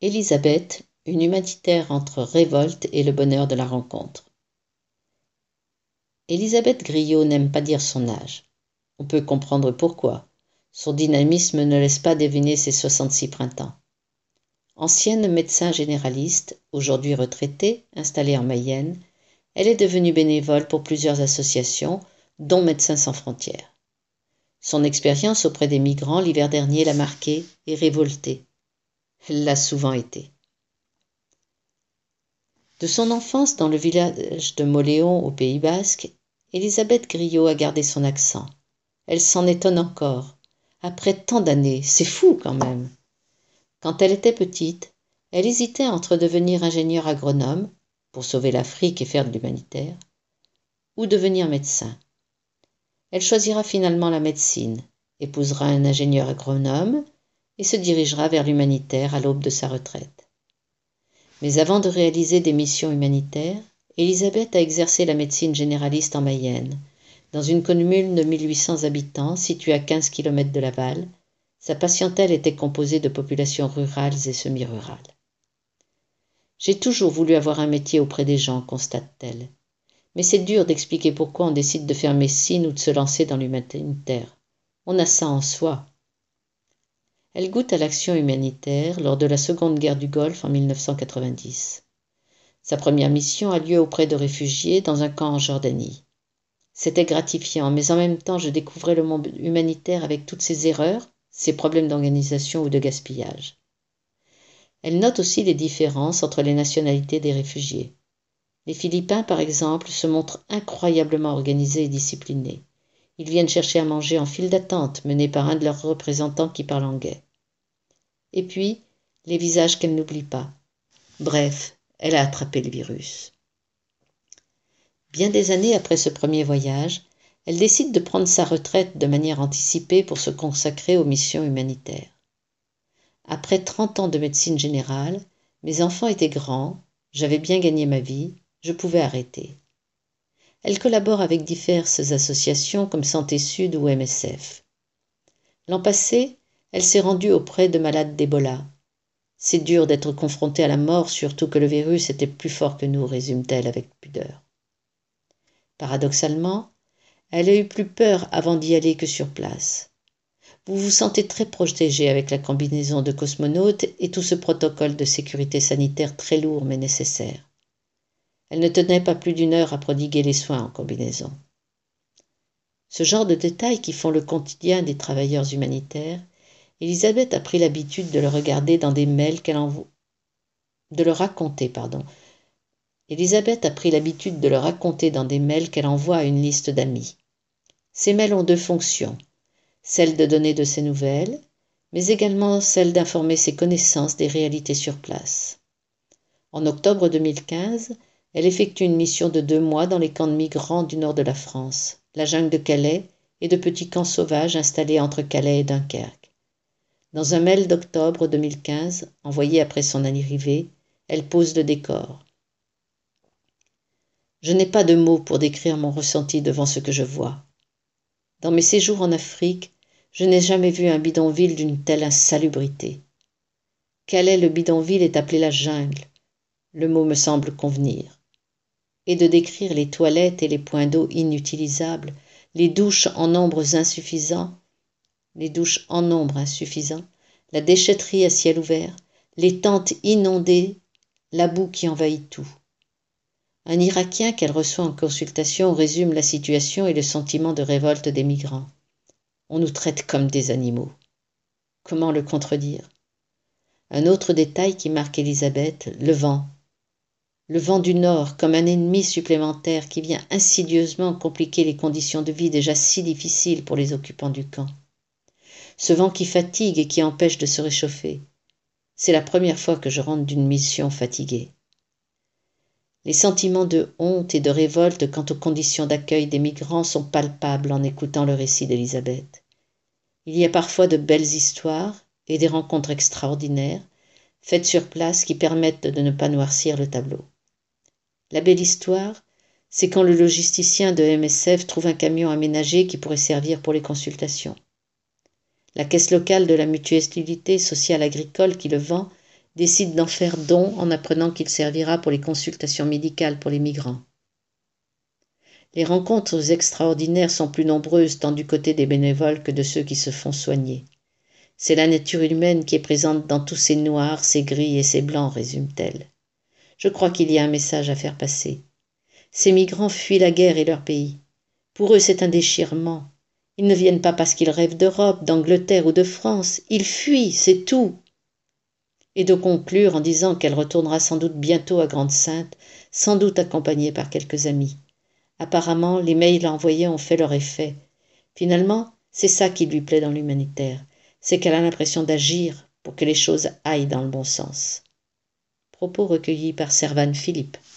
Élisabeth, une humanitaire entre révolte et le bonheur de la rencontre. Élisabeth Griot n'aime pas dire son âge. On peut comprendre pourquoi. Son dynamisme ne laisse pas deviner ses 66 printemps. Ancienne médecin généraliste, aujourd'hui retraitée, installée en Mayenne, elle est devenue bénévole pour plusieurs associations, dont Médecins sans frontières. Son expérience auprès des migrants l'hiver dernier l'a marquée et révoltée. Elle l'a souvent été. De son enfance dans le village de Mauléon au Pays basque, Élisabeth Griot a gardé son accent. Elle s'en étonne encore. Après tant d'années, c'est fou quand même. Quand elle était petite, elle hésitait entre devenir ingénieure agronome, pour sauver l'Afrique et faire de l'humanitaire, ou devenir médecin. Elle choisira finalement la médecine, épousera un ingénieur agronome et se dirigera vers l'humanitaire à l'aube de sa retraite. Mais avant de réaliser des missions humanitaires, Élisabeth a exercé la médecine généraliste en Mayenne, dans une commune de 1800 habitants située à 15 km de Laval. Sa patientèle était composée de populations rurales et semi-rurales. J'ai toujours voulu avoir un métier auprès des gens, constate-t-elle. Mais c'est dur d'expliquer pourquoi on décide de faire médecine ou de se lancer dans l'humanitaire. On a ça en soi. Elle goûte à l'action humanitaire lors de la Seconde Guerre du Golfe en 1990. Sa première mission a lieu auprès de réfugiés dans un camp en Jordanie. C'était gratifiant, mais en même temps je découvrais le monde humanitaire avec toutes ses erreurs, ses problèmes d'organisation ou de gaspillage. Elle note aussi les différences entre les nationalités des réfugiés. Les Philippins, par exemple, se montrent incroyablement organisés et disciplinés. Ils viennent chercher à manger en file d'attente, menés par un de leurs représentants qui parle anglais. Et puis, les visages qu'elle n'oublie pas. Bref, elle a attrapé le virus. Bien des années après ce premier voyage, elle décide de prendre sa retraite de manière anticipée pour se consacrer aux missions humanitaires. Après 30 ans de médecine générale, mes enfants étaient grands, j'avais bien gagné ma vie, je pouvais arrêter. Elle collabore avec diverses associations comme Santé Sud ou MSF. L'an passé, elle s'est rendue auprès de malades d'Ebola. C'est dur d'être confrontée à la mort, surtout que le virus était plus fort que nous, résume-t-elle avec pudeur. Paradoxalement, elle a eu plus peur avant d'y aller que sur place. Vous vous sentez très protégé avec la combinaison de cosmonaute et tout ce protocole de sécurité sanitaire très lourd mais nécessaire. Elle ne tenait pas plus d'une heure à prodiguer les soins en combinaison. Ce genre de détails qui font le quotidien des travailleurs humanitaires, Élisabeth a pris l'habitude de le regarder dans des mails qu'elle envoie. Élisabeth a pris l'habitude de le raconter dans des mails qu'elle envoie à une liste d'amis. Ces mails ont deux fonctions, celle de donner de ses nouvelles, mais également celle d'informer ses connaissances des réalités sur place. En octobre 2015, elle effectue une mission de 2 mois dans les camps de migrants du nord de la France, la jungle de Calais et de petits camps sauvages installés entre Calais et Dunkerque. Dans un mail d'octobre 2015, envoyé après son arrivée, elle pose le décor. Je n'ai pas de mots pour décrire mon ressenti devant ce que je vois. Dans mes séjours en Afrique, je n'ai jamais vu un bidonville d'une telle insalubrité. Calais, le bidonville, est appelé la jungle. Le mot me semble convenir. Et de décrire les toilettes et les points d'eau inutilisables, les douches en nombre insuffisant, la déchetterie à ciel ouvert, les tentes inondées, la boue qui envahit tout. Un Irakien qu'elle reçoit en consultation résume la situation et le sentiment de révolte des migrants. On nous traite comme des animaux. Comment le contredire ? Un autre détail qui marque Élisabeth, le vent. Le vent du nord comme un ennemi supplémentaire qui vient insidieusement compliquer les conditions de vie déjà si difficiles pour les occupants du camp. Ce vent qui fatigue et qui empêche de se réchauffer. C'est la première fois que je rentre d'une mission fatiguée. Les sentiments de honte et de révolte quant aux conditions d'accueil des migrants sont palpables en écoutant le récit d'Élisabeth. Il y a parfois de belles histoires et des rencontres extraordinaires, faites sur place qui permettent de ne pas noircir le tableau. La belle histoire, c'est quand le logisticien de MSF trouve un camion aménagé qui pourrait servir pour les consultations. La caisse locale de la mutualité sociale agricole qui le vend décide d'en faire don en apprenant qu'il servira pour les consultations médicales pour les migrants. Les rencontres extraordinaires sont plus nombreuses tant du côté des bénévoles que de ceux qui se font soigner. C'est la nature humaine qui est présente dans tous ces noirs, ces gris et ces blancs, résume-t-elle. Je crois qu'il y a un message à faire passer. Ces migrants fuient la guerre et leur pays. Pour eux, c'est un déchirement. Ils ne viennent pas parce qu'ils rêvent d'Europe, d'Angleterre ou de France. Ils fuient, c'est tout. Et de conclure en disant qu'elle retournera sans doute bientôt à Grande-Synthe, sans doute accompagnée par quelques amis. Apparemment, les mails envoyés ont fait leur effet. Finalement, c'est ça qui lui plaît dans l'humanitaire. C'est qu'elle a l'impression d'agir pour que les choses aillent dans le bon sens. Propos recueillis par Servan Philippe.